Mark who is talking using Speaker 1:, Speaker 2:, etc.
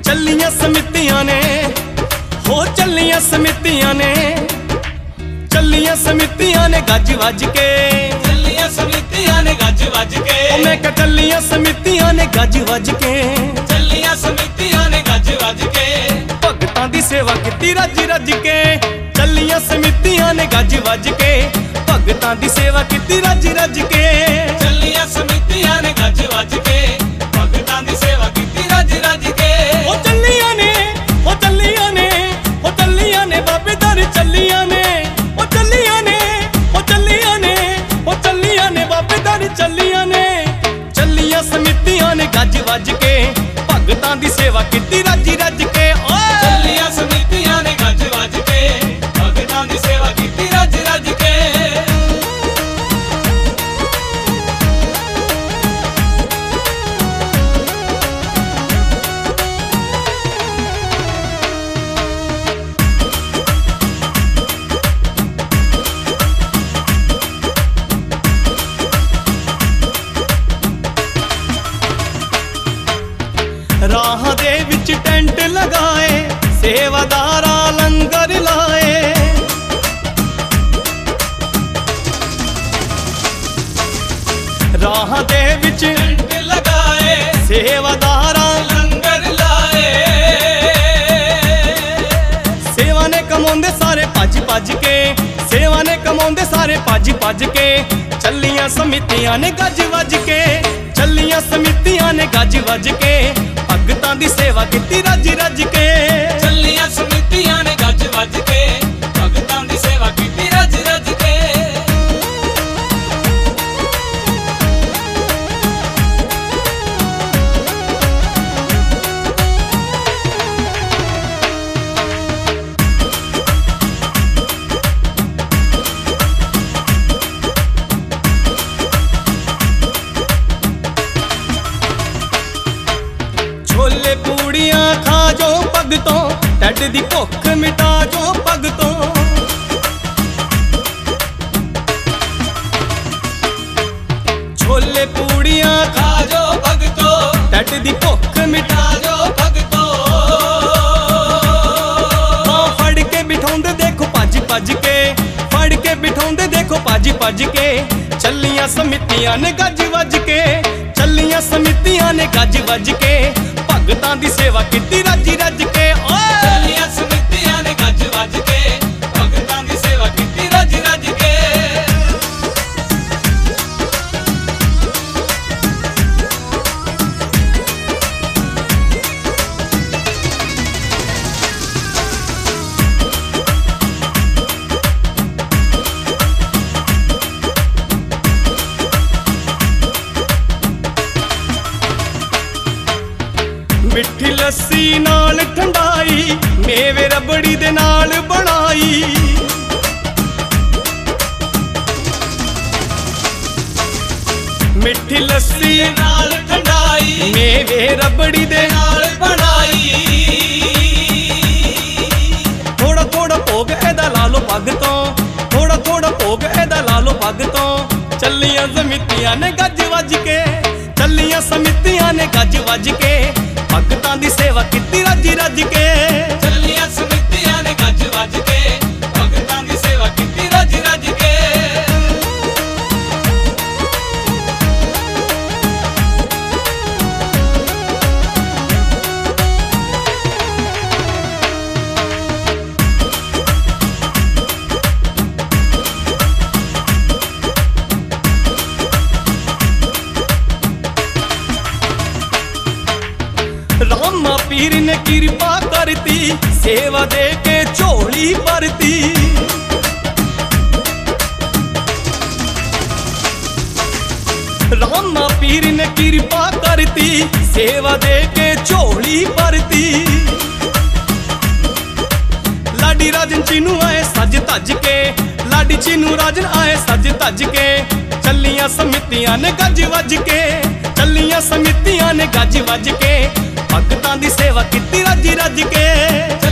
Speaker 1: ਚੱਲੀਆਂ ਸਮਿਤੀਆਂ ਨੇ ਹੋ ਚੱਲੀਆਂ ਸਮਿਤੀਆਂ ਨੇ ਚੱਲੀਆਂ ਸਮਿਤੀਆਂ ਨੇ ਗੱਜ ਵੱਜ ਕੇ
Speaker 2: ਚੱਲੀਆਂ ਸਮਿਤੀਆਂ ਨੇ ਗੱਜ ਵੱਜ ਕੇ
Speaker 1: ਉਹ ਮੈਂ ਕਿਹਾ ਚੱਲੀਆਂ ਸਮਿਤੀਆਂ ਨੇ ਗੱਜ ਵੱਜ ਕੇ
Speaker 2: ਚੱਲੀਆਂ ਸਮਿਤੀਆਂ ਨੇ ਗੱਜ ਵੱਜ ਕੇ
Speaker 1: ਭਗਤਾਂ ਦੀ ਸੇਵਾ ਕੀਤੀ ਰੱਜ ਰੱਜ ਕੇ ਚੱਲੀਆਂ ਸਮਿਤੀਆਂ ਨੇ ਗੱਜ ਵੱਜ ਕੇ ਭਗਤਾਂ ਦੀ ਸੇਵਾ ਕੀਤੀ ਰੱਜ ਰੱਜ ਕੇ
Speaker 2: ਚੱਲੀਆਂ ਸਮਿਤੀਆਂ ਨੇ ਗੱਜ ਵੱਜ ਕੇ ਭਗਤਾਂ ਦੀ ਸੇਵਾ ਕੀਤੀ ਰੱਜ ਰੱਜ ਕੇ
Speaker 1: ਉਹ ਚੱਲੀਆਂ ਨੇ ਉਹ ਚੱਲੀਆਂ ਨੇ ਉਹ ਚੱਲੀਆਂ ਨੇ ਬਾਬੇ ਦਰ ਚੱਲੀਆਂ ਨੇ ਉਹ ਚੱਲੀਆਂ ਨੇ ਉਹ ਚੱਲੀਆਂ ਨੇ ਉਹ ਚੱਲੀਆਂ ਨੇ ਬਾਬੇ ਦਰ ਚੱਲੀਆਂ ਨੇ ਚੱਲੀਆਂ ਸਮਿਤੀਆਂ ਨੇ ਗੱਜ ਵੱਜ ਕੇ ਭਗਤਾਂ ਦੀ ਸੇਵਾ ਕੀਤੀ ਰੱਜ ਰੱਜ ਕੇ ਓਏ
Speaker 2: ਚੱਲੀਆਂ ਸਮਿਤੀਆਂ ਨੇ ਗੱਜ ਵੱਜ ਕੇ ਭਗਤਾਂ ਦੀ ਸੇਵਾ ਕੀਤੀ ਰੱਜ ਰੱਜ ਕੇ
Speaker 1: राह दे विच टेंट लगाए सेवादारा लंगर लाए राह दे विच
Speaker 2: टेंट लगाए
Speaker 1: सेवादारा
Speaker 2: लंगर लाए
Speaker 1: सेवा ने कमाउंदे सारे भज भज के सेवा ने कमाउंदे सारे भज भज के चलियां समितियां ने गज वज के चलियां समितियां ने गज वज के भगतां दी सेवा कीती रज रज के
Speaker 2: ਚੱਲੀਆਂ ਸਮਿਤੀਆਂ ਨੇ ਗੱਜ ਵੱਜ ਕੇ ਭਗਤਾਂ ਦੀ ਸੇਵਾ ਕੀਤੀ ਰੱਜ ਰੱਜ ਕੇ
Speaker 1: छोले पूड़ियां खा जो भगतों ढिड दी भुख मिटा जो भगतों छोले पूड़ियां खा
Speaker 2: खा जो भगतो
Speaker 1: ढिड दी भुख मिटा
Speaker 2: खा जो भगतो
Speaker 1: फड़ के बिठाउंदे देखो भज भज के फड़ के बिठाउंदे देखो भज भज के चलियां समितियां ने गज वज के चलियां समितियां ने गज वज के भगतां दी सेवा कीती रज रज के ओए
Speaker 2: ਚੱਲੀਆਂ ਸਮਿਤੀਆਂ ਨੇ ਗੱਜ ਵੱਜ ਕੇ ਭਗਤਾਂ ਦੀ ਸੇਵਾ ਕੀਤੀ ਰੱਜ ਰੱਜ ਕੇ
Speaker 1: मिठी लस्सी नाल ठंडाई मेवे रबड़ी दे नाल बनाई मिठी लस्सी
Speaker 2: ਨਾਲ ਠੰਡਾਈ
Speaker 1: मेवे रबड़ी दे
Speaker 2: ਨਾਲ ਬਣਾਈ
Speaker 1: थोड़ा थोड़ा भोग एदा ला लो पग तो थोड़ा थोड़ा भोग एदा ला लो पग तो चलियां समितियां ने गज वज के चलियां समितियां ने गज वज के भगतां दी सेवा कीती रज रज के
Speaker 2: ਚੱਲੀਆਂ ਸਮਿਤੀਆਂ ਨੇ ਗੱਜ ਵੱਜ ਕੇ ਭਗਤਾਂ ਦੀ ਸੇਵਾ ਕੀਤੀ ਰੱਜ ਰੱਜ ਕੇ
Speaker 1: रामा पीर ने कृपा करती सेवा दे के झोली भरती रामा पीर ने कृपा करती सेवा दे के झोली भरती लाडी राजन चीनू आए सज धज के लाडी चीनू राजन आए सज धज के चलियां समितियां ने गज वज के चलियां समितियां ने गज वज के भगतां दी सेवा कीती रज रज के।